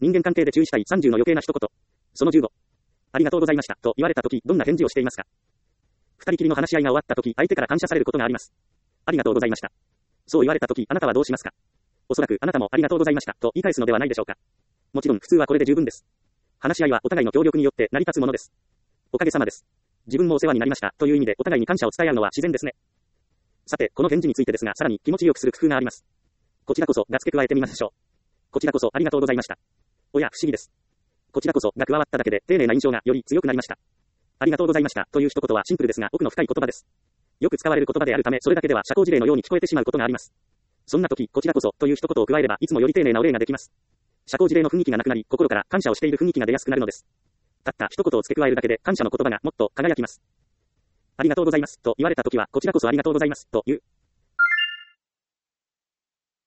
人間関係で注意したい30の余計な一言。その15。ありがとうございました。と言われたとき、どんな返事をしていますか？二人きりの話し合いが終わったとき、相手から感謝されることがあります。ありがとうございました。そう言われたとき、あなたはどうしますか？おそらく、あなたもありがとうございました。と言い返すのではないでしょうか。もちろん、普通はこれで十分です。話し合いはお互いの協力によって成り立つものです。おかげさまです。自分もお世話になりました。という意味でお互いに感謝を伝え合うのは自然ですね。さて、この返事についてですが、さらに気持ちよくする工夫があります。こちらこそが付け加えてみましょう。こちらこそありがとうございました。おや、不思議です。こちらこそが加わっただけで丁寧な印象がより強くなりました。ありがとうございましたという一言はシンプルですが奥の深い言葉です。よく使われる言葉であるため、それだけでは社交辞令のように聞こえてしまうことがあります。そんな時、こちらこそという一言を加えればいつもより丁寧なお礼ができます。社交辞令の雰囲気がなくなり、心から感謝をしている雰囲気が出やすくなるのです。たった一言を付け加えるだけで感謝の言葉がもっと輝きます。ありがとうございますと言われた時は、こちらこそありがとうございますと言う。